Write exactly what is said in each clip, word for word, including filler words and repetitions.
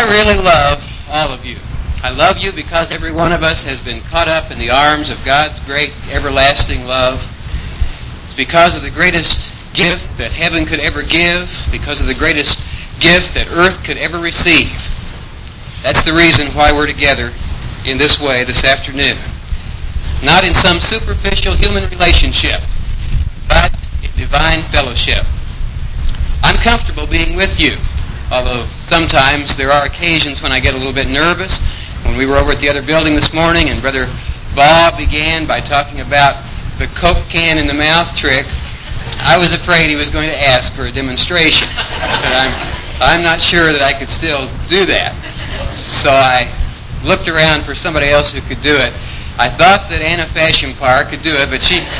really love all of you. I love you because every one of us has been caught up in the arms of God's great everlasting love. It's because of the greatest gift that heaven could ever give, because of the greatest gift that earth could ever receive. That's the reason why we're together in this way this afternoon. Not in some superficial human relationship, but in divine fellowship. I'm comfortable being with you, although sometimes there are occasions when I get a little bit nervous. When we were over at the other building this morning and Brother Bob began by talking about the Coke can in the mouth trick, I was afraid he was going to ask for a demonstration. But I'm, I'm not sure that I could still do that. So I looked around for somebody else who could do it. I thought that Anna Fashionpar could do it, but she...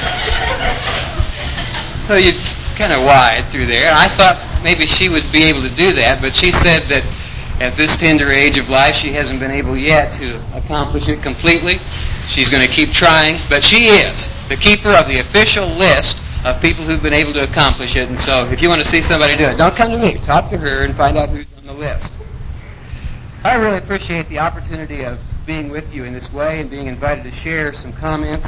Well, you kind of wide through there. I thought maybe she would be able to do that, but she said that at this tender age of life, she hasn't been able yet to accomplish it completely. She's going to keep trying, but she is the keeper of the official list of people who've been able to accomplish it. And so if you want to see somebody do it, don't come to me. Talk to her and find out who's on the list. I really appreciate the opportunity of being with you in this way and being invited to share some comments.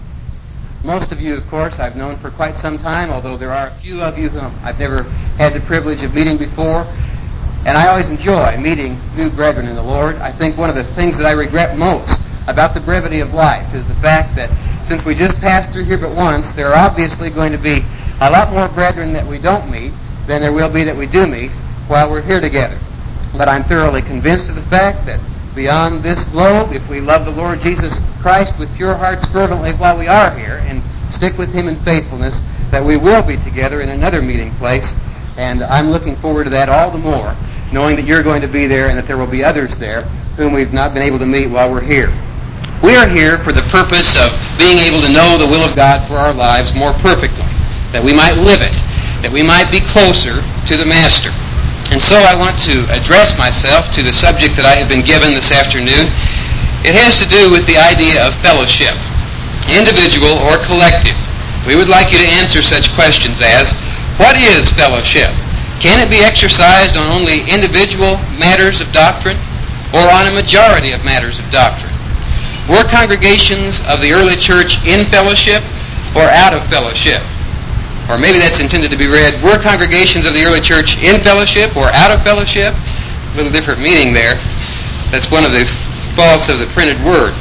Most of you, of course, I've known for quite some time, although there are a few of you whom I've never had the privilege of meeting before. And I always enjoy meeting new brethren in the Lord. I think one of the things that I regret most about the brevity of life is the fact that since we just passed through here but once, there are obviously going to be a lot more brethren that we don't meet than there will be that we do meet while we're here together. But I'm thoroughly convinced of the fact that beyond this globe, if we love the Lord Jesus Christ with pure hearts fervently while we are here and stick with Him in faithfulness, that we will be together in another meeting place. And I'm looking forward to that all the more, knowing that you're going to be there and that there will be others there whom we've not been able to meet while we're here. We are here for the purpose of being able to know the will of God for our lives more perfectly, that we might live it, that we might be closer to the Master. And so I want to address myself to the subject that I have been given this afternoon. It has to do with the idea of fellowship, individual or collective. We would like you to answer such questions as, what is fellowship? Can it be exercised on only individual matters of doctrine or on a majority of matters of doctrine? Were congregations of the early church in fellowship or out of fellowship? Or maybe that's intended to be read, were congregations of the early church in fellowship or out of fellowship? A little different meaning there. That's one of the faults of the printed word.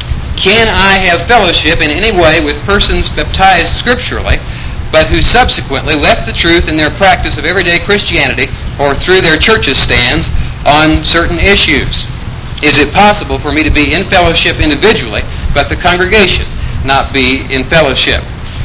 Can I have fellowship in any way with persons baptized scripturally, but who subsequently left the truth in their practice of everyday Christianity or through their churches' stands on certain issues? Is it possible for me to be in fellowship individually, but the congregation not be in fellowship?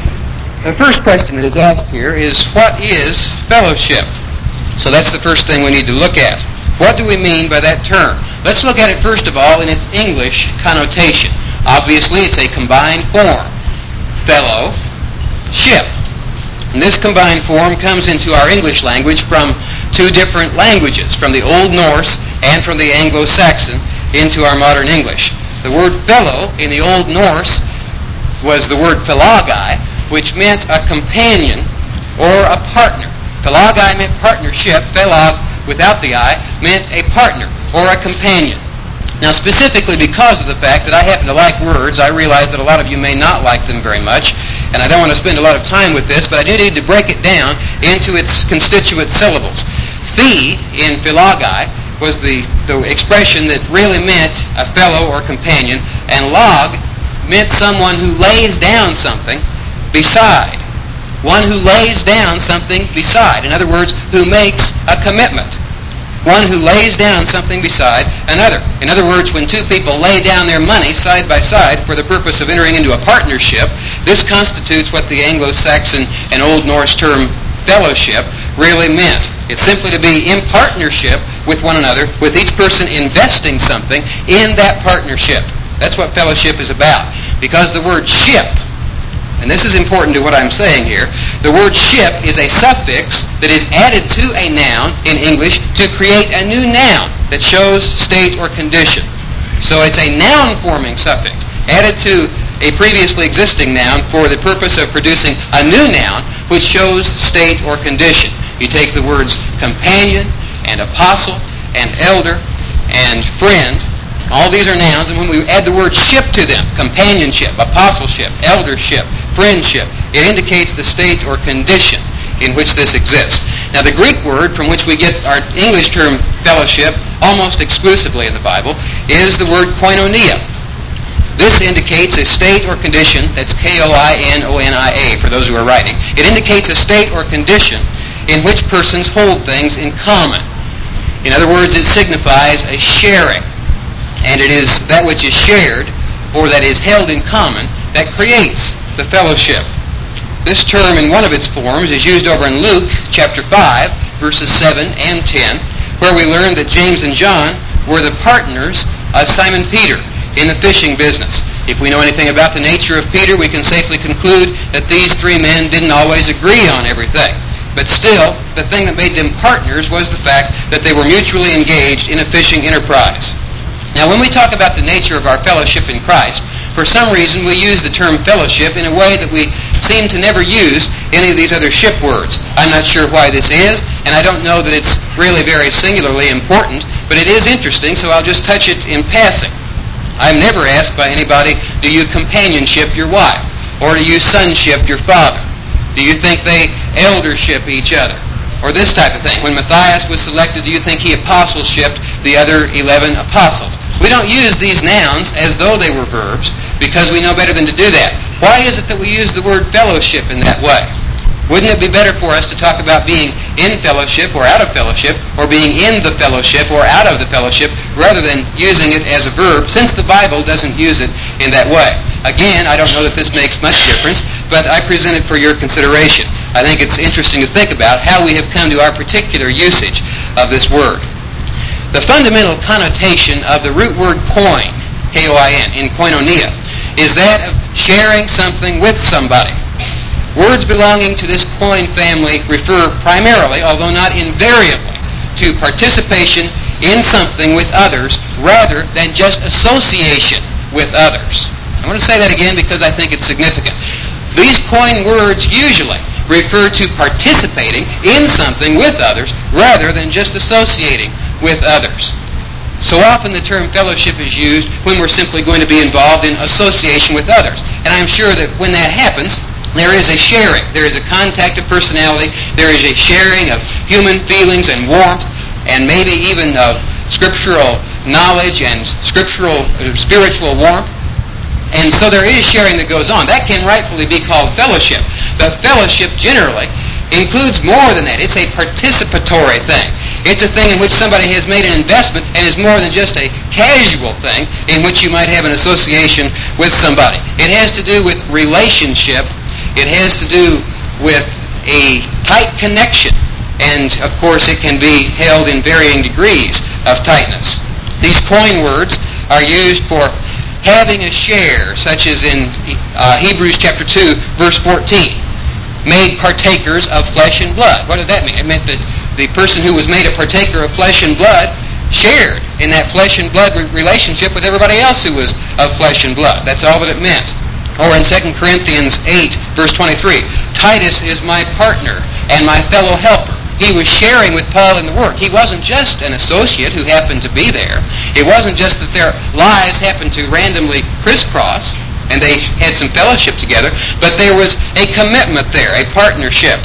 The first question that is asked here is, what is fellowship? So that's the first thing we need to look at. What do we mean by that term? Let's look at it first of all in its English connotation. Obviously, it's a combined form. Fellowship. And this combined form comes into our English language from two different languages, from the Old Norse and from the Anglo-Saxon into our modern English. The word fellow in the Old Norse was the word philagi, which meant a companion or a partner. Philagi meant partnership. Phelag, without the I, meant a partner or a companion. Now, specifically because of the fact that I happen to like words, I realize that a lot of you may not like them very much, and I don't want to spend a lot of time with this, but I do need to break it down into its constituent syllables. Phi, in philagi, was the, the expression that really meant a fellow or companion, and log meant someone who lays down something beside. One who lays down something beside. In other words, who makes a commitment. One who lays down something beside another. In other words, when two people lay down their money side by side for the purpose of entering into a partnership, this constitutes what the Anglo-Saxon and Old Norse term fellowship really meant. It's simply to be in partnership with one another, with each person investing something in that partnership. That's what fellowship is about. Because the word ship, and this is important to what I'm saying here, the word ship is a suffix that is added to a noun in English to create a new noun that shows state or condition. So it's a noun-forming suffix added to a previously existing noun for the purpose of producing a new noun which shows state or condition. You take the words companion and apostle and elder, and friend. All these are nouns, and when we add the word ship to them, companionship, apostleship, eldership, friendship, it indicates the state or condition in which this exists. Now, the Greek word from which we get our English term fellowship almost exclusively in the Bible is the word koinonia. This indicates a state or condition, that's K O I N O N I A for those who are writing. It indicates a state or condition in which persons hold things in common. In other words, it signifies a sharing. And it is that which is shared, or that is held in common, that creates the fellowship. This term in one of its forms is used over in Luke chapter five, verses seven and ten, where we learn that James and John were the partners of Simon Peter in the fishing business. If we know anything about the nature of Peter, we can safely conclude that these three men didn't always agree on everything. But still, the thing that made them partners was the fact that they were mutually engaged in a fishing enterprise. Now, when we talk about the nature of our fellowship in Christ, for some reason we use the term fellowship in a way that we seem to never use any of these other ship words. I'm not sure why this is, and I don't know that it's really very singularly important, but it is interesting, so I'll just touch it in passing. I'm never asked by anybody, do you companionship your wife? Or do you sonship your father? Do you think they eldership each other? Or this type of thing. When Matthias was selected, do you think he apostleshipped the other eleven apostles? We don't use these nouns as though they were verbs because we know better than to do that. Why is it that we use the word fellowship in that way? Wouldn't it be better for us to talk about being in fellowship or out of fellowship, or being in the fellowship or out of the fellowship, rather than using it as a verb, since the Bible doesn't use it in that way? Again, I don't know that this makes much difference, but I present it for your consideration. I think it's interesting to think about how we have come to our particular usage of this word. The fundamental connotation of the root word koin, K O I N, in koinonia, is that of sharing something with somebody. Words belonging to this koin family refer primarily, although not invariably, to participation in something with others rather than just association with others. I want to say that again because I think it's significant. These koin words usually refer to participating in something with others rather than just associating with others. So often the term fellowship is used when we're simply going to be involved in association with others. And I'm sure that when that happens, there is a sharing. There is a contact of personality. There is a sharing of human feelings and warmth, and maybe even of scriptural knowledge and scriptural, uh, spiritual warmth. And so there is sharing that goes on. That can rightfully be called fellowship. But fellowship generally includes more than that. It's a participatory thing. It's a thing in which somebody has made an investment and is more than just a casual thing in which you might have an association with somebody. It has to do with relationship. It has to do with a tight connection. And, of course, it can be held in varying degrees of tightness. These koin words are used for having a share, such as in uh, Hebrews chapter two, verse fourteen. Made partakers of flesh and blood. What did that mean? It meant that the person who was made a partaker of flesh and blood shared in that flesh and blood re- relationship with everybody else who was of flesh and blood. That's all that it meant. Or in Second Corinthians eight, verse twenty-three, Titus is my partner and my fellow helper. He was sharing with Paul in the work. He wasn't just an associate who happened to be there. It wasn't just that their lives happened to randomly crisscross and they had some fellowship together, but there was a commitment there, a partnership.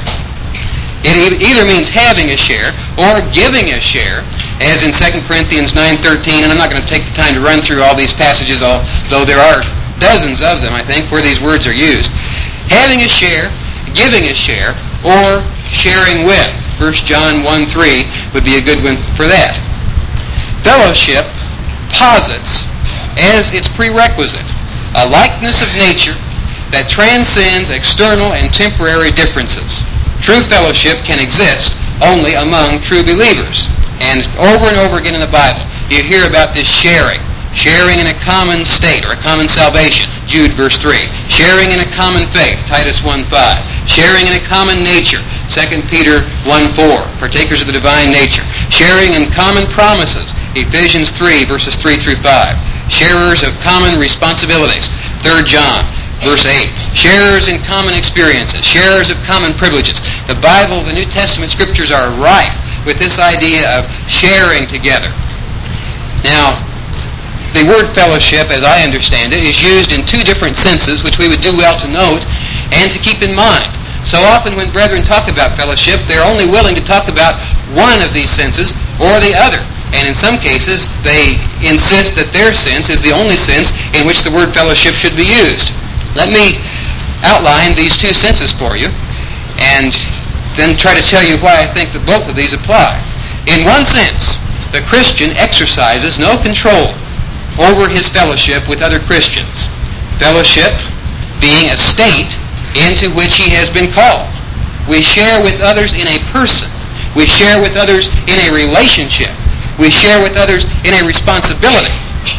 It either means having a share or giving a share, as in Second Corinthians nine thirteen, and I'm not going to take the time to run through all these passages, although there are dozens of them, I think, where these words are used. Having a share, giving a share, or sharing with. First John one three would be a good one for that. Fellowship posits as its prerequisite a likeness of nature that transcends external and temporary differences. True fellowship can exist only among true believers. And over and over again in the Bible, you hear about this sharing. Sharing in a common state or a common salvation, Jude verse three. Sharing in a common faith, Titus one five. Sharing in a common nature, Second Peter one four. Partakers of the divine nature. Sharing in common promises, Ephesians three verses three through five. Sharers of common responsibilities, Third John verse eight. Sharers in common experiences. Sharers of common privileges. The Bible, the New Testament Scriptures are rife with this idea of sharing together. Now, the word fellowship, as I understand it, is used in two different senses, which we would do well to note and to keep in mind. So often when brethren talk about fellowship, they're only willing to talk about one of these senses or the other. And in some cases, they insist that their sense is the only sense in which the word fellowship should be used. Let me outline these two senses for you, and then try to tell you why I think that both of these apply. In one sense, the Christian exercises no control over his fellowship with other Christians. Fellowship being a state into which he has been called. We share with others in a person. We share with others in a relationship. We share with others in a responsibility,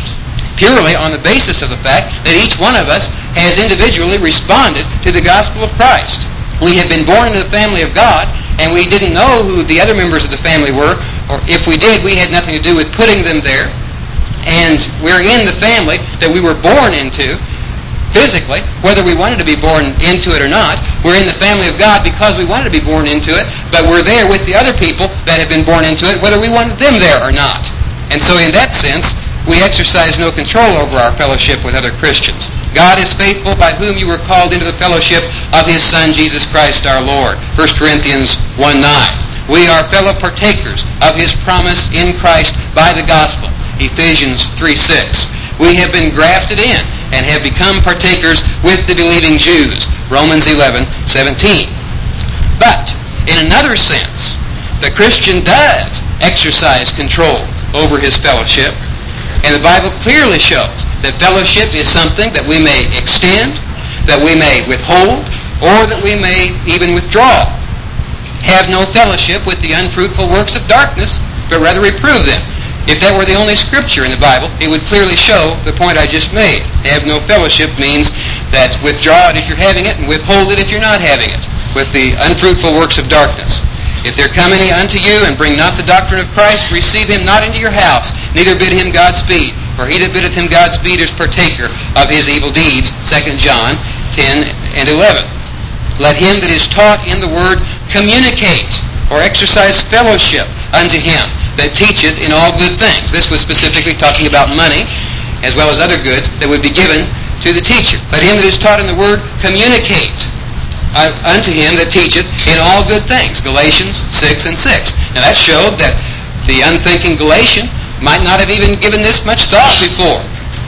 purely on the basis of the fact that each one of us has individually responded to the gospel of Christ. We have been born into the family of God, and we didn't know who the other members of the family were, or if we did, we had nothing to do with putting them there. And we're in the family that we were born into, physically, whether we wanted to be born into it or not. We're in the family of God because we wanted to be born into it, but we're there with the other people that have been born into it, whether we wanted them there or not. And so in that sense, we exercise no control over our fellowship with other Christians. God is faithful, by whom you were called into the fellowship of His Son, Jesus Christ our Lord. First Corinthians one nine. We are fellow partakers of His promise in Christ by the gospel. Ephesians three six. We have been grafted in and have become partakers with the believing Jews. Romans eleven seventeen. But, in another sense, the Christian does exercise control over his fellowship. And the Bible clearly shows that fellowship is something that we may extend, that we may withhold, or that we may even withdraw. Have no fellowship with the unfruitful works of darkness, but rather reprove them. If that were the only scripture in the Bible, it would clearly show the point I just made. Have no fellowship means that withdraw it if you're having it, and withhold it if you're not having it, with the unfruitful works of darkness. If there come any unto you, and bring not the doctrine of Christ, receive him not into your house, neither bid him Godspeed. For he that biddeth him Godspeed is partaker of his evil deeds. Second John ten and eleven. Let him that is taught in the word communicate, or exercise fellowship unto him that teacheth in all good things. This was specifically talking about money, as well as other goods that would be given to the teacher. Let him that is taught in the word communicate uh, unto him that teacheth in all good things. Galatians six and six. Now that showed that the unthinking Galatian might not have even given this much thought before,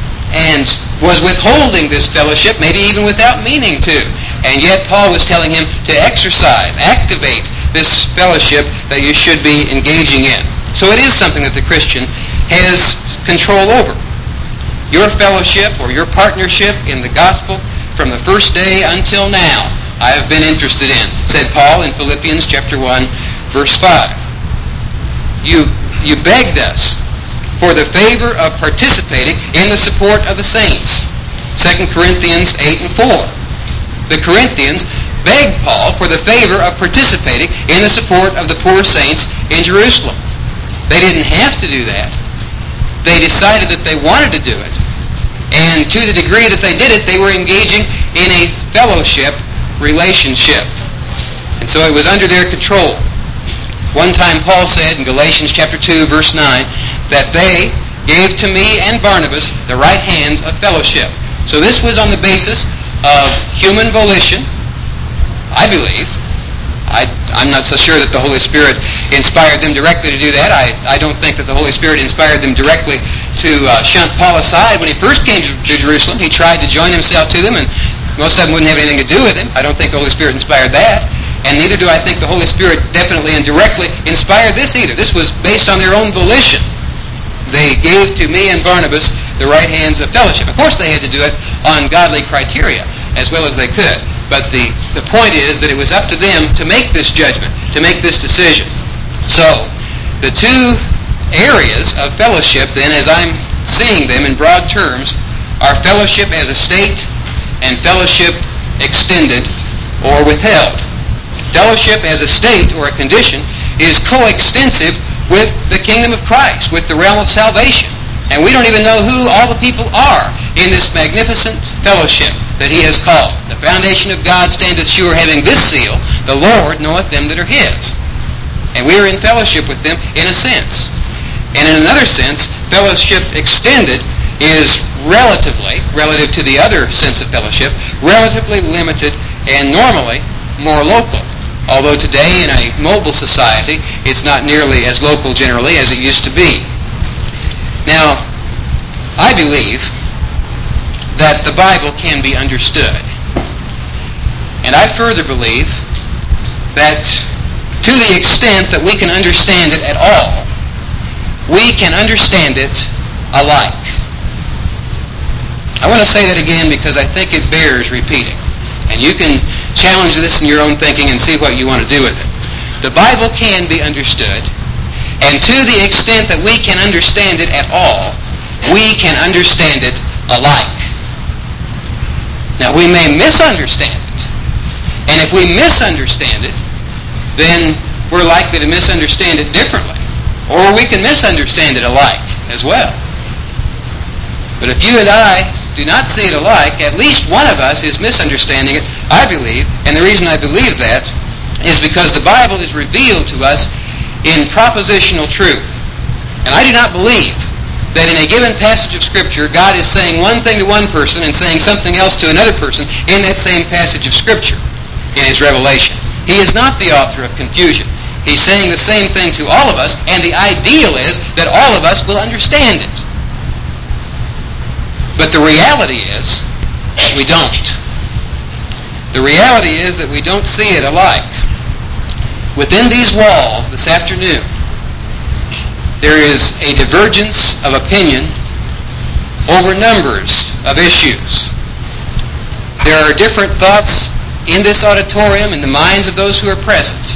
and was withholding this fellowship, maybe even without meaning to. And yet Paul was telling him to exercise, activate this fellowship that you should be engaging in. So it is something that the Christian has control over. Your fellowship or your partnership in the gospel from the first day until now, I have been interested in, said Paul in Philippians chapter one, verse five. You, you begged us for the favor of participating in the support of the saints. Second Corinthians eight and four. The Corinthians begged Paul for the favor of participating in the support of the poor saints in Jerusalem. They didn't have to do that. They decided that they wanted to do it. And to the degree that they did it, they were engaging in a fellowship relationship. And so it was under their control. One time Paul said in Galatians chapter two, verse nine, that they gave to me and Barnabas the right hands of fellowship. So this was on the basis of human volition, I believe. I, I'm not so sure that the Holy Spirit inspired them directly to do that. I, I don't think that the Holy Spirit inspired them directly to uh, shunt Paul aside. When he first came to, to Jerusalem, he tried to join himself to them, and most of them wouldn't have anything to do with him. I don't think the Holy Spirit inspired that. And neither do I think the Holy Spirit definitely and directly inspired this either. This was based on their own volition. They gave to me and Barnabas the right hands of fellowship. Of course they had to do it on godly criteria as well as they could. But the, the point is that it was up to them to make this judgment, to make this decision. So, the two areas of fellowship then, as I'm seeing them in broad terms, are fellowship as a state and fellowship extended or withheld. Fellowship as a state or a condition is coextensive with the kingdom of Christ, with the realm of salvation. And we don't even know who all the people are in this magnificent fellowship that He has called. The foundation of God standeth sure, having this seal, the Lord knoweth them that are His. And we are in fellowship with them in a sense. And in another sense, fellowship extended is relatively, relative to the other sense of fellowship, relatively limited and normally more local. Although today in a mobile society, it's not nearly as local generally as it used to be. Now, I believe that the Bible can be understood. And I further believe that to the extent that we can understand it at all, we can understand it alike. I want to say that again because I think it bears repeating. And you can challenge this in your own thinking and see what you want to do with it. The Bible can be understood, and to the extent that we can understand it at all, we can understand it alike. Now, we may misunderstand it, and if we misunderstand it, then we're likely to misunderstand it differently, or we can misunderstand it alike as well. But if you and I do not see it alike, at least one of us is misunderstanding it, I believe, and the reason I believe that is because the Bible is revealed to us in propositional truth. And I do not believe that in a given passage of Scripture, God is saying one thing to one person and saying something else to another person in that same passage of Scripture in His revelation. He is not the author of confusion. He's saying the same thing to all of us, and the ideal is that all of us will understand it. But the reality is that we don't. The reality is that we don't see it alike. Within these walls this afternoon, there is a divergence of opinion over numbers of issues. There are different thoughts in this auditorium, in the minds of those who are present.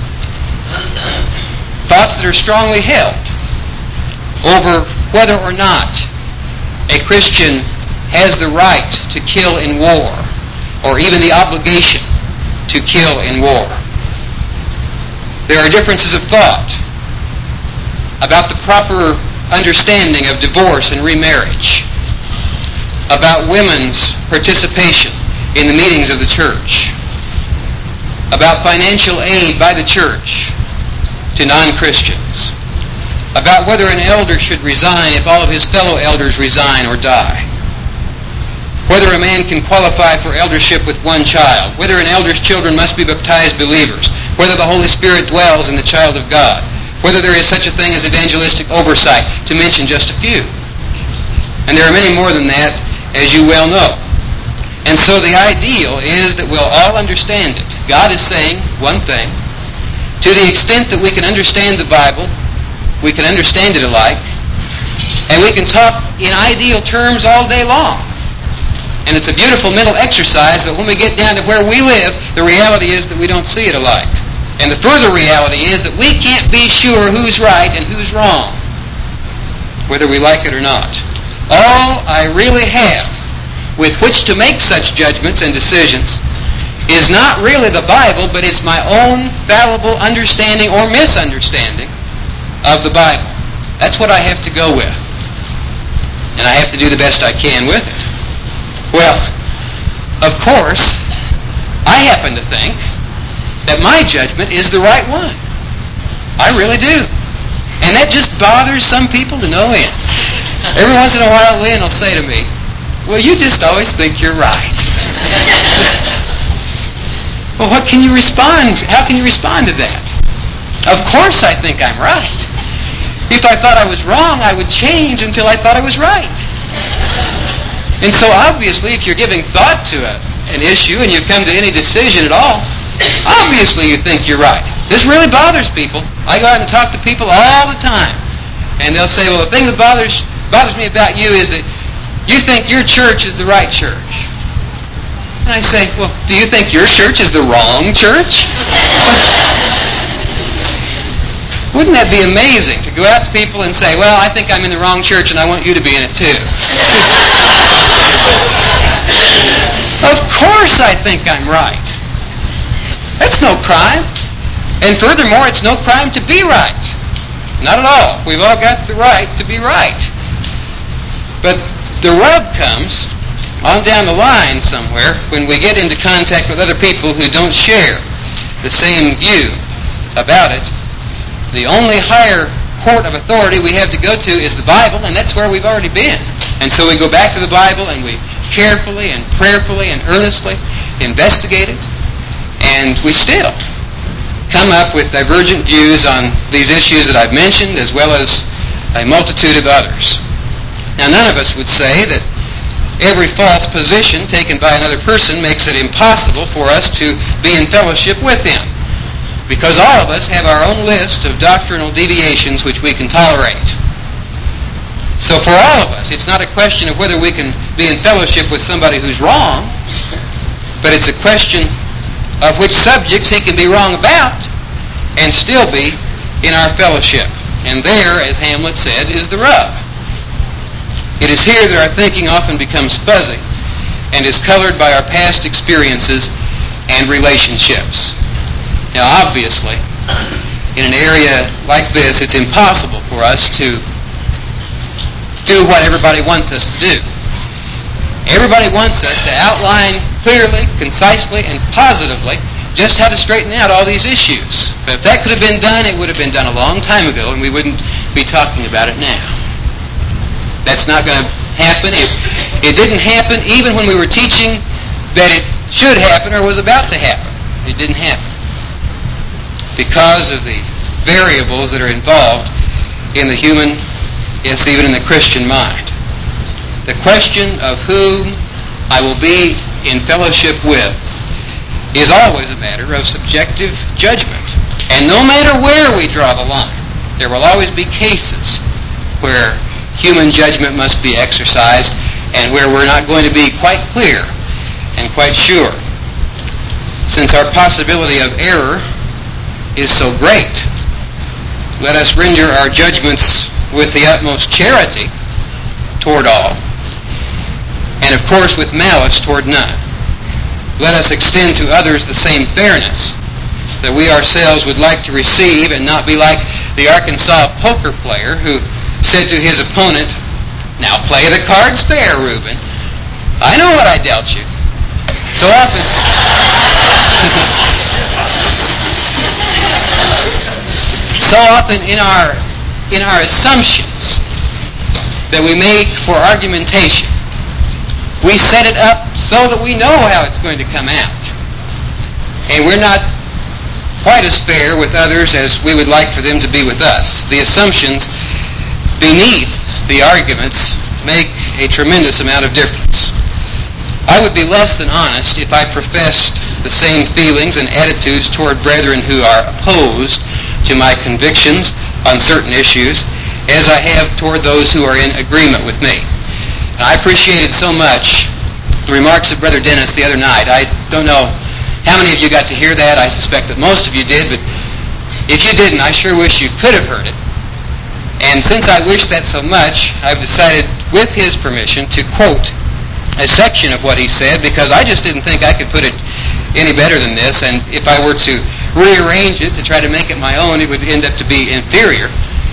Thoughts that are strongly held over whether or not a Christian has the right to kill in war, or even the obligation to kill in war. There are differences of thought about the proper understanding of divorce and remarriage, about women's participation in the meetings of the church, about financial aid by the church to non-Christians, about whether an elder should resign if all of his fellow elders resign or die, whether a man can qualify for eldership with one child, whether an elder's children must be baptized believers, whether the Holy Spirit dwells in the child of God, whether there is such a thing as evangelistic oversight, to mention just a few. And there are many more than that, as you well know. And so the ideal is that we'll all understand it. God is saying one thing. To the extent that we can understand the Bible, we can understand it alike, and we can talk in ideal terms all day long. And it's a beautiful mental exercise, but when we get down to where we live, the reality is that we don't see it alike. And the further reality is that we can't be sure who's right and who's wrong, whether we like it or not. All I really have with which to make such judgments and decisions is not really the Bible, but it's my own fallible understanding or misunderstanding of the Bible. That's what I have to go with. And I have to do the best I can with it. Well, of course, I happen to think that my judgment is the right one. I really do. And that just bothers some people to no end. Every once in a while, Lynn will say to me, well, you just always think you're right. Well, what can you respond? How can you respond to that? Of course I think I'm right. If I thought I was wrong, I would change until I thought I was right. And so obviously, if you're giving thought to a, an issue and you've come to any decision at all, obviously you think you're right. This really bothers people. I go out and talk to people all the time. And they'll say, well, the thing that bothers bothers me about you is that you think your church is the right church. And I say, well, do you think your church is the wrong church? Wouldn't that be amazing to go out to people and say, well, I think I'm in the wrong church and I want you to be in it too? Of course I think I'm right. That's no crime. And furthermore, it's no crime to be right. Not at all. We've all got the right to be right. But the rub comes on down the line somewhere when we get into contact with other people who don't share the same view about it. The only higher court of authority we have to go to is the Bible, and that's where we've already been. And so we go back to the Bible and we carefully and prayerfully and earnestly investigate it, and we still come up with divergent views on these issues that I've mentioned, as well as a multitude of others. Now, none of us would say that every false position taken by another person makes it impossible for us to be in fellowship with him, because all of us have our own list of doctrinal deviations which we can tolerate. So for all of us, it's not a question of whether we can be in fellowship with somebody who's wrong, but it's a question of which subjects he can be wrong about and still be in our fellowship. And there, as Hamlet said, is the rub. It is here that our thinking often becomes fuzzy and is colored by our past experiences and relationships. Now, obviously, in an area like this, it's impossible for us to do what everybody wants us to do. Everybody wants us to outline clearly, concisely, and positively just how to straighten out all these issues. But if that could have been done, it would have been done a long time ago, and we wouldn't be talking about it now. That's not going to happen. It, it didn't happen even when we were teaching that it should happen or was about to happen. It didn't happen because of the variables that are involved in the human, yes, even in the Christian mind. The question of whom I will be in fellowship with is always a matter of subjective judgment. And no matter where we draw the line, there will always be cases where human judgment must be exercised and where we're not going to be quite clear and quite sure. Since our possibility of error is so great, let us render our judgments with the utmost charity toward all, and of course with malice toward none. Let us extend to others the same fairness that we ourselves would like to receive, and not be like the Arkansas poker player who said to his opponent, "Now play the cards fair, Reuben. I know what I dealt you." So often, so often in our in our assumptions that we make for argumentation, we set it up so that we know how it's going to come out. And we're not quite as fair with others as we would like for them to be with us. The assumptions beneath the arguments make a tremendous amount of difference. I would be less than honest if I professed the same feelings and attitudes toward brethren who are opposed to my convictions on certain issues as I have toward those who are in agreement with me. I appreciated so much the remarks of Brother Dennis the other night. I don't know how many of you got to hear that. I suspect that most of you did, but if you didn't, I sure wish you could have heard it. And since I wish that so much, I've decided, with his permission, to quote a section of what he said, because I just didn't think I could put it any better than this, and if I were to rearrange it to try to make it my own, it would end up to be inferior.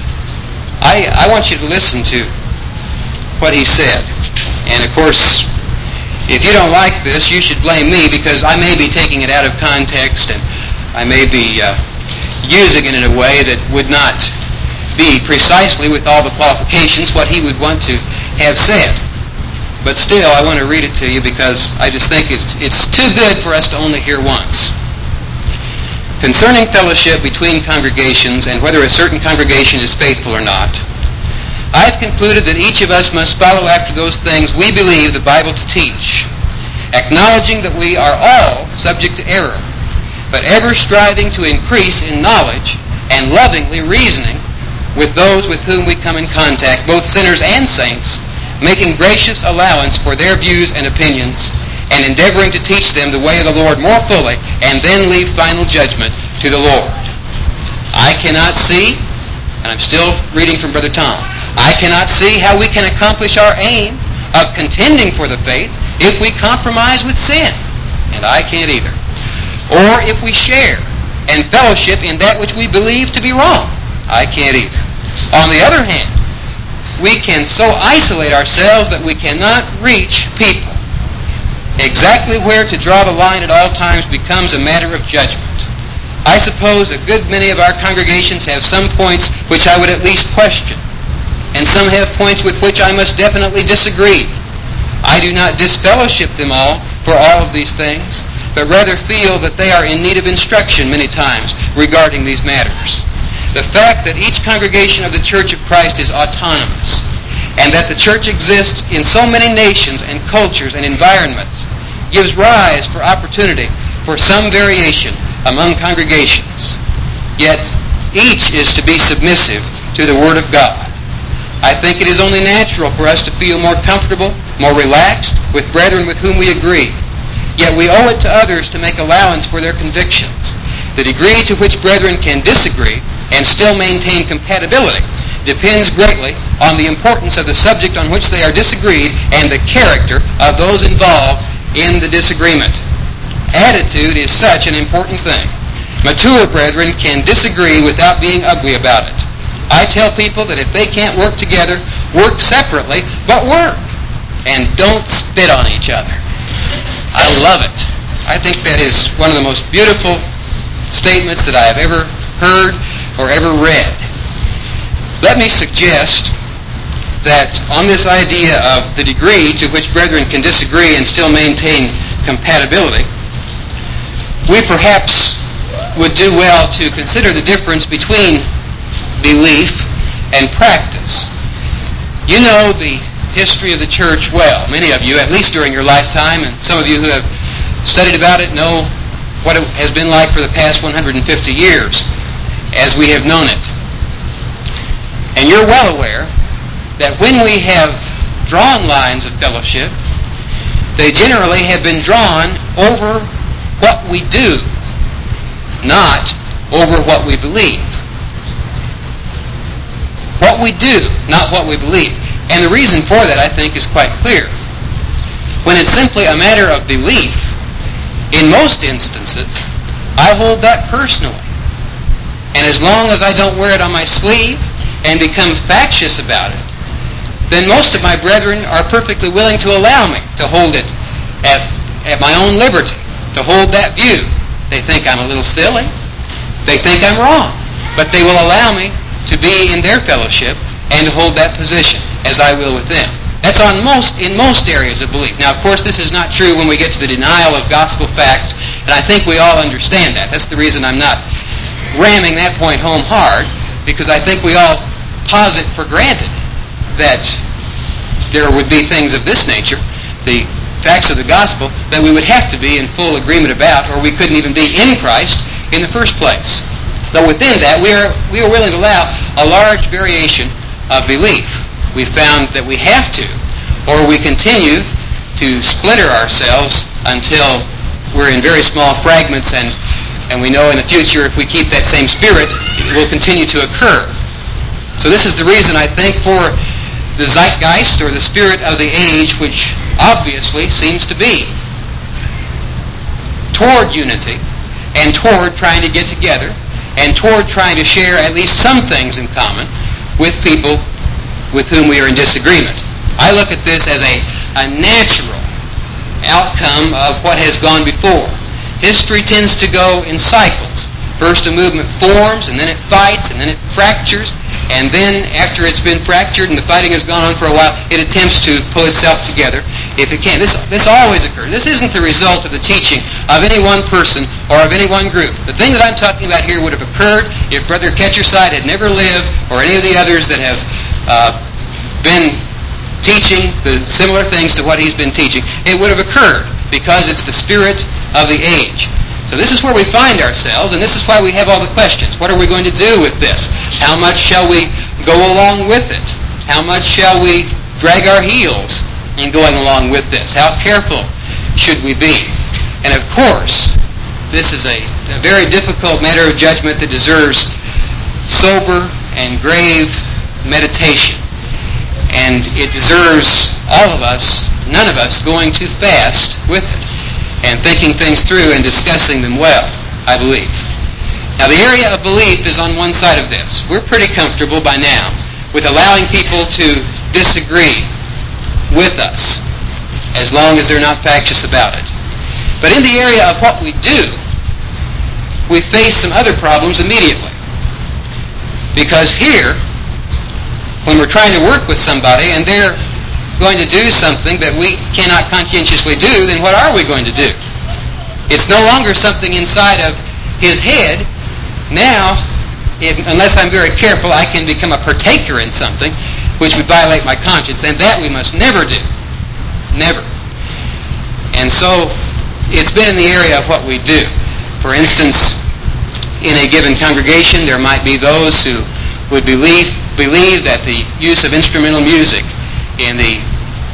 I, I want you to listen to what he said. And of course, if you don't like this, you should blame me, because I may be taking it out of context, and I may be uh, using it in a way that would not be precisely, with all the qualifications, what he would want to have said. But still, I want to read it to you because I just think it's, it's too good for us to only hear once. Concerning fellowship between congregations and whether a certain congregation is faithful or not, I have concluded that each of us must follow after those things we believe the Bible to teach, acknowledging that we are all subject to error, but ever striving to increase in knowledge and lovingly reasoning with those with whom we come in contact, both sinners and saints, making gracious allowance for their views and opinions, and endeavoring to teach them the way of the Lord more fully, and then leave final judgment to the Lord. I cannot see, and I'm still reading from Brother Tom, I cannot see how we can accomplish our aim of contending for the faith if we compromise with sin, and I can't either, or if we share and fellowship in that which we believe to be wrong. I can't either. On the other hand, we can so isolate ourselves that we cannot reach people. Exactly where to draw the line at all times becomes a matter of judgment. I suppose a good many of our congregations have some points which I would at least question, and some have points with which I must definitely disagree. I do not disfellowship them all for all of these things, but rather feel that they are in need of instruction many times regarding these matters. The fact that each congregation of the Church of Christ is autonomous, and that the church exists in so many nations and cultures and environments, gives rise for opportunity for some variation among congregations. Yet, each is to be submissive to the Word of God. I think it is only natural for us to feel more comfortable, more relaxed with brethren with whom we agree. Yet we owe it to others to make allowance for their convictions. The degree to which brethren can disagree and still maintain compatibility depends greatly on the importance of the subject on which they are disagreed and the character of those involved in the disagreement. Attitude is such an important thing. Mature brethren can disagree without being ugly about it. I tell people that if they can't work together, work separately, but work. And don't spit on each other. I love it. I think that is one of the most beautiful statements that I have ever heard or ever read. Let me suggest that on this idea of the degree to which brethren can disagree and still maintain compatibility, we perhaps would do well to consider the difference between belief and practice. You know the history of the church well. Many of you, at least during your lifetime, and some of you who have studied about it know what it has been like for the past one hundred fifty years as we have known it. And you're well aware that when we have drawn lines of fellowship, they generally have been drawn over what we do, not over what we believe. What we do, not what we believe. And the reason for that, I think, is quite clear. When it's simply a matter of belief, in most instances, I hold that personally. And as long as I don't wear it on my sleeve and become factious about it, then most of my brethren are perfectly willing to allow me to hold it at, at my own liberty, to hold that view. They think I'm a little silly. They think I'm wrong. But they will allow me to be in their fellowship and to hold that position, as I will with them. That's on most in most areas of belief. Now, of course, this is not true when we get to the denial of gospel facts, and I think we all understand that. That's the reason I'm not ramming that point home hard, because I think we all posit for granted that there would be things of this nature, the facts of the gospel, that we would have to be in full agreement about, or we couldn't even be in Christ in the first place. But within that, we are we are willing to allow a large variation of belief. We found that we have to, or we continue to splinter ourselves until we're in very small fragments, and, and we know in the future if we keep that same spirit, it will continue to occur. So this is the reason, I think, for the zeitgeist, or the spirit of the age, which obviously seems to be toward unity and toward trying to get together and toward trying to share at least some things in common with people with whom we are in disagreement. I look at this as a, a natural outcome of what has gone before. History tends to go in cycles. First a movement forms, and then it fights, and then it fractures, and then after it's been fractured and the fighting has gone on for a while, it attempts to pull itself together if it can. This, this always occurs. This isn't the result of the teaching of any one person or of any one group. The thing that I'm talking about here would have occurred if Brother Ketcherside had never lived, or any of the others that have uh, been teaching the similar things to what he's been teaching. It would have occurred because it's the spirit of the age. So this is where we find ourselves, and this is why we have all the questions. What are we going to do with this? How much shall we go along with it? How much shall we drag our heels in going along with this? How careful should we be? And of course, this is a, a very difficult matter of judgment that deserves sober and grave meditation. And it deserves all of us, none of us, going too fast with it and thinking things through and discussing them well, I believe. Now, the area of belief is on one side of this. We're pretty comfortable by now with allowing people to disagree with us as long as they're not factious about it. But in the area of what we do, we face some other problems immediately. Because here, when we're trying to work with somebody and they're going to do something that we cannot conscientiously do, then what are we going to do? It's no longer something inside of his head. Now, if, unless I'm very careful, I can become a partaker in something which would violate my conscience, and that we must never do. Never. And so, it's been in the area of what we do. For instance, in a given congregation, there might be those who would believe, believe that the use of instrumental music in the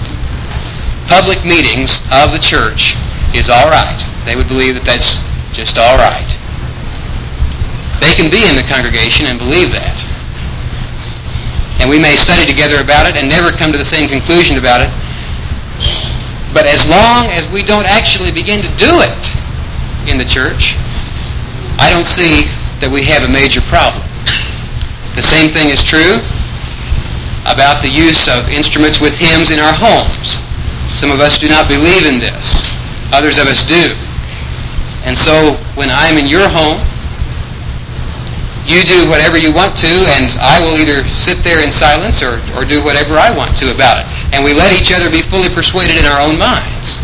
public meetings of the church is all right. They would believe that that's just all right. They can be in the congregation and believe that. And we may study together about it and never come to the same conclusion about it. But as long as we don't actually begin to do it in the church, I don't see that we have a major problem. The same thing is true about the use of instruments with hymns in our homes. Some of us do not believe in this. Others of us do. And so when I'm in your home, you do whatever you want to, and I will either sit there in silence or, or do whatever I want to about it. And we let each other be fully persuaded in our own minds.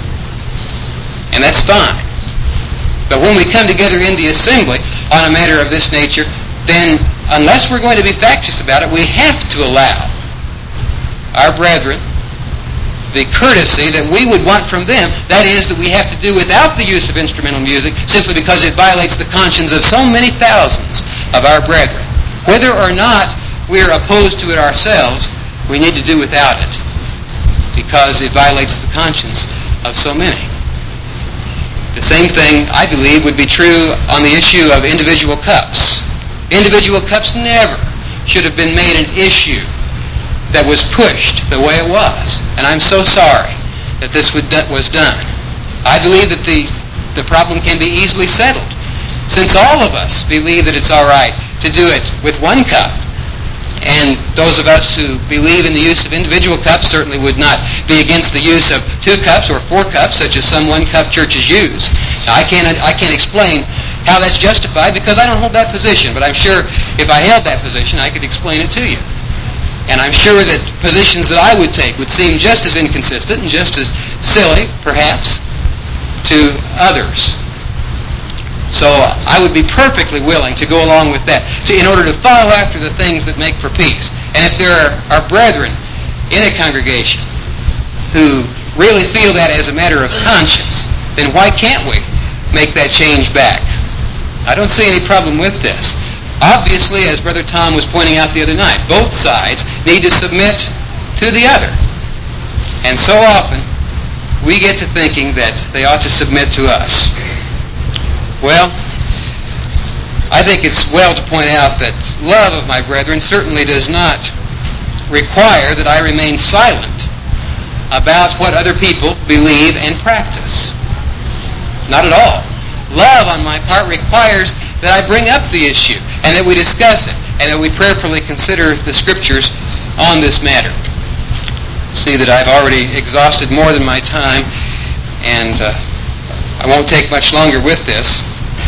And that's fine. But when we come together in the assembly on a matter of this nature, then unless we're going to be factious about it, we have to allow our brethren the courtesy that we would want from them. That is, that we have to do without the use of instrumental music simply because it violates the conscience of so many thousands of our brethren. Whether or not we're opposed to it ourselves, we need to do without it because it violates the conscience of so many. The same thing, I believe, would be true on the issue of individual cups. Individual cups never should have been made an issue that was pushed the way it was. And I'm so sorry that this was done. I believe that the, the problem can be easily settled, since all of us believe that it's all right to do it with one cup. And those of us who believe in the use of individual cups certainly would not be against the use of two cups or four cups, such as some one-cup churches use. Now, I can't, I can't explain how that's justified because I don't hold that position, but I'm sure if I held that position, I could explain it to you. And I'm sure that positions that I would take would seem just as inconsistent and just as silly, perhaps, to others. So I would be perfectly willing to go along with that to, in order to follow after the things that make for peace. And if there are, are brethren in a congregation who really feel that as a matter of conscience, then why can't we make that change back? I don't see any problem with this. Obviously, as Brother Tom was pointing out the other night, both sides need to submit to the other. And so often, we get to thinking that they ought to submit to us. Well, I think it's well to point out that love of my brethren certainly does not require that I remain silent about what other people believe and practice. Not at all. Love on my part requires that I bring up the issue and that we discuss it and that we prayerfully consider the Scriptures on this matter. See that I've already exhausted more than my time, and uh, I won't take much longer with this.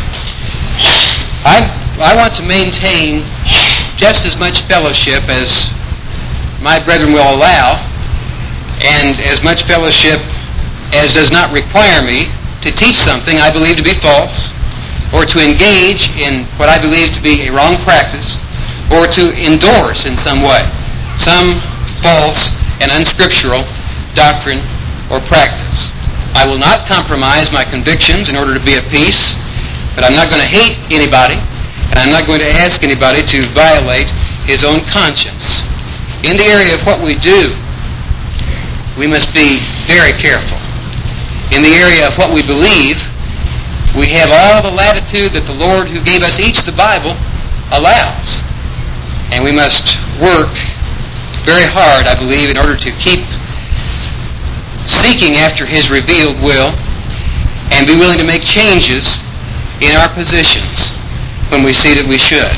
I, I want to maintain just as much fellowship as my brethren will allow, and as much fellowship as does not require me to teach something I believe to be false, or to engage in what I believe to be a wrong practice, or to endorse in some way some false and unscriptural doctrine or practice. I will not compromise my convictions in order to be at peace, but I'm not going to hate anybody, and I'm not going to ask anybody to violate his own conscience. In the area of what we do, we must be very careful. In the area of what we believe, we have all the latitude that the Lord, who gave us each the Bible, allows. And we must work very hard, I believe, in order to keep seeking after His revealed will and be willing to make changes in our positions when we see that we should.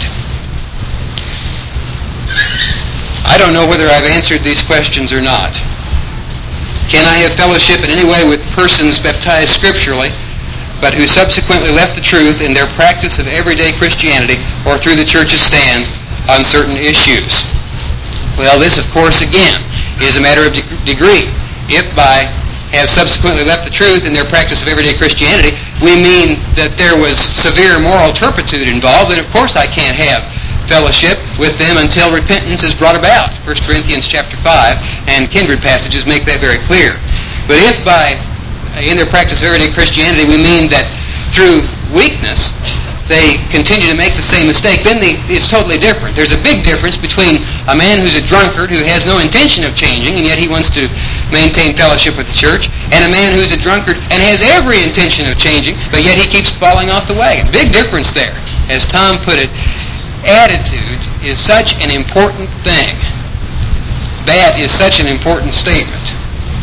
I don't know whether I've answered these questions or not. Can I have fellowship in any way with persons baptized scripturally, but who subsequently left the truth in their practice of everyday Christianity or through the church's stand? on certain issues. Well, this, of course, again, is a matter of de- degree. If by have subsequently left the truth in their practice of everyday Christianity, we mean that there was severe moral turpitude involved, then of course I can't have fellowship with them until repentance is brought about. First Corinthians chapter five and kindred passages make that very clear. But if by in their practice of everyday Christianity we mean that through weakness they continue to make the same mistake, then the, it's totally different. There's a big difference between a man who's a drunkard who has no intention of changing and yet he wants to maintain fellowship with the church, and a man who's a drunkard and has every intention of changing, but yet he keeps falling off the wagon. Big difference there. As Tom put it, attitude is such an important thing. That is such an important statement.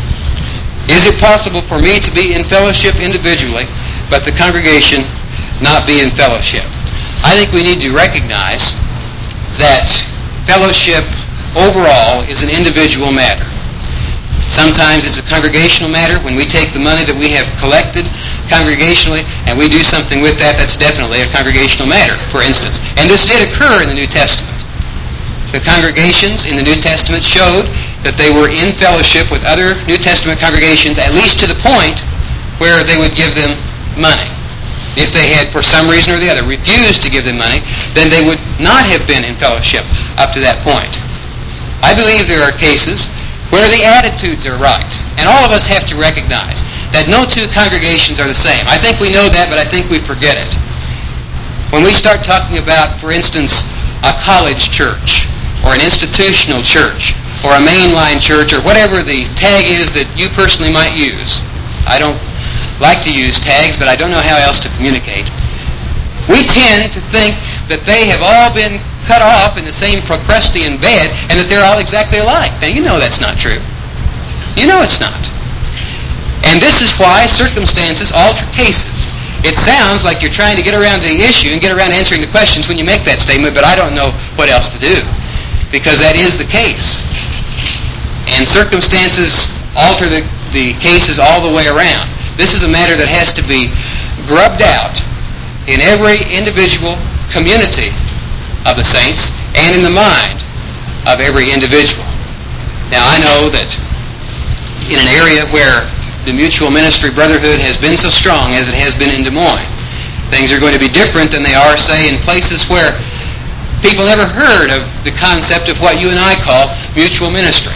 Is it possible for me to be in fellowship individually, but the congregation not be in fellowship? I think we need to recognize that fellowship overall is an individual matter. Sometimes it's a congregational matter. When we take the money that we have collected congregationally and we do something with that, that's definitely a congregational matter, for instance. And this did occur in the New Testament. The congregations in the New Testament showed that they were in fellowship with other New Testament congregations, at least to the point where they would give them money. If they had, for some reason or the other, refused to give them money, then they would not have been in fellowship up to that point. I believe there are cases where the attitudes are right. And all of us have to recognize that no two congregations are the same. I think we know that, but I think we forget it. When we start talking about, for instance, a college church, or an institutional church, or a mainline church, or whatever the tag is that you personally might use. I don't like to use tags, but I don't know how else to communicate. We tend to think that they have all been cut off in the same Procrustean bed and that they're all exactly alike. Now, you know that's not true. You know it's not. And this is why circumstances alter cases. It sounds like you're trying to get around the issue and get around answering the questions when you make that statement, but I don't know what else to do, because that is the case. And circumstances alter the, the cases all the way around. This is a matter that has to be grubbed out in every individual community of the saints and in the mind of every individual. Now, I know that in an area where the mutual ministry brotherhood has been so strong as it has been in Des Moines, things are going to be different than they are, say, in places where people never heard of the concept of what you and I call mutual ministry.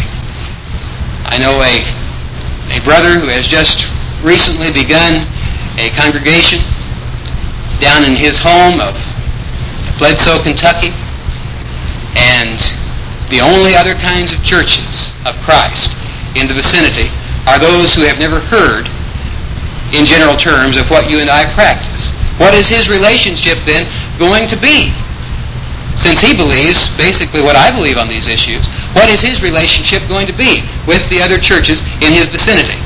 I know a, a brother who has just recently begun a congregation down in his home of Bledsoe, Kentucky, and the only other kinds of churches of Christ in the vicinity are those who have never heard, in general terms, of what you and I practice. What is his relationship then going to be? Since he believes basically what I believe on these issues, what is his relationship going to be with the other churches in his vicinity?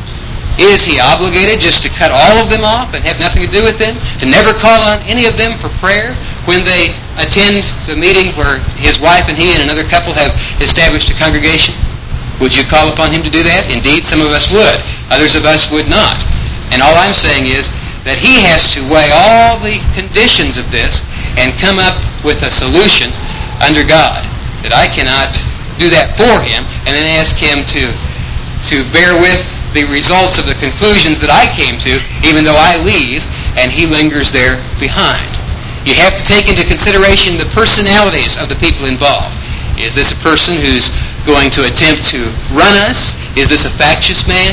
Is he obligated just to cut all of them off and have nothing to do with them? To never call on any of them for prayer when they attend the meeting where his wife and he and another couple have established a congregation? Would you call upon him to do that? Indeed, some of us would. Others of us would not. And all I'm saying is that he has to weigh all the conditions of this and come up with a solution under God. That I cannot do that for him and then ask him to, to bear with the results of the conclusions that I came to, even though I leave and he lingers there behind. You have to take into consideration the personalities of the people involved. Is this a person who's going to attempt to run us? Is this a factious man?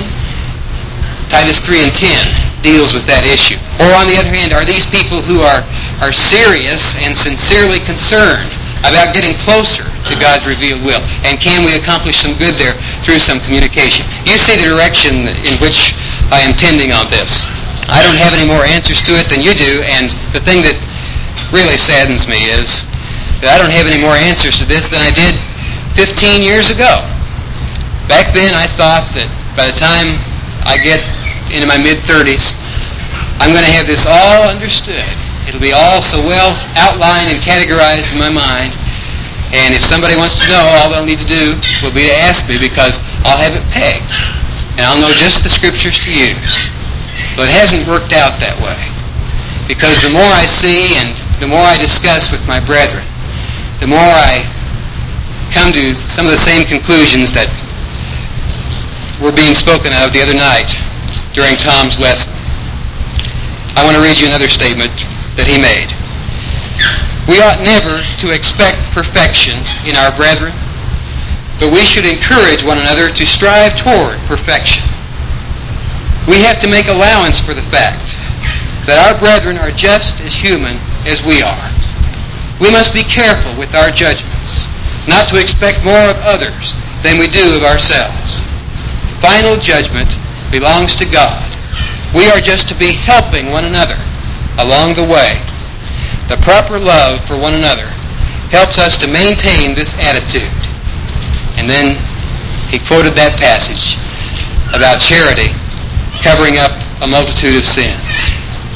Titus three and ten deals with that issue. Or on the other hand, are these people who are, are serious and sincerely concerned about getting closer to God's revealed will? And can we accomplish some good there through some communication? You see the direction in which I am tending on this. I don't have any more answers to it than you do, and the thing that really saddens me is that I don't have any more answers to this than I did fifteen years ago. Back then I thought that by the time I get into my mid-thirties, I'm going to have this all understood. It'll be all so well outlined and categorized in my mind, and if somebody wants to know, all they'll need to do will be to ask me, because I'll have it pegged, and I'll know just the scriptures to use. But it hasn't worked out that way, because the more I see and the more I discuss with my brethren, the more I come to some of the same conclusions that were being spoken of the other night during Tom's lesson. I want to read you another statement that he made. We ought never to expect perfection in our brethren, but we should encourage one another to strive toward perfection. We have to make allowance for the fact that our brethren are just as human as we are. We must be careful with our judgments, not to expect more of others than we do of ourselves. Final judgment belongs to God. We are just to be helping one another along the way. The proper love for one another helps us to maintain this attitude. And then he quoted that passage about charity covering up a multitude of sins.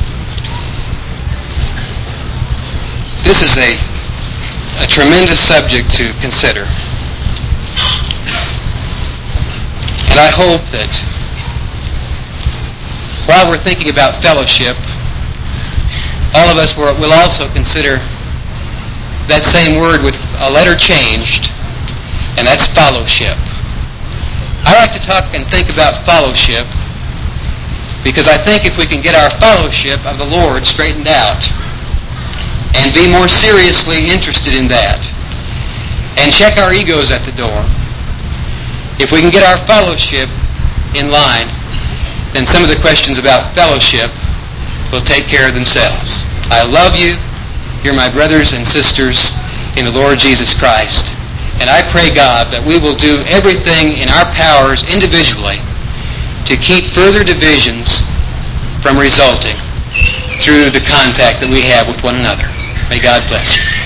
This is a, a tremendous subject to consider. And I hope that while we're thinking about fellowship, all of us will also consider that same word with a letter changed, and that's fellowship. I like to talk and think about fellowship because I think if we can get our fellowship of the Lord straightened out and be more seriously interested in that and check our egos at the door, if we can get our fellowship in line, then some of the questions about fellowship will take care of themselves. I love you. You're my brothers and sisters in the Lord Jesus Christ. And I pray, God, that we will do everything in our powers individually to keep further divisions from resulting through the contact that we have with one another. May God bless you.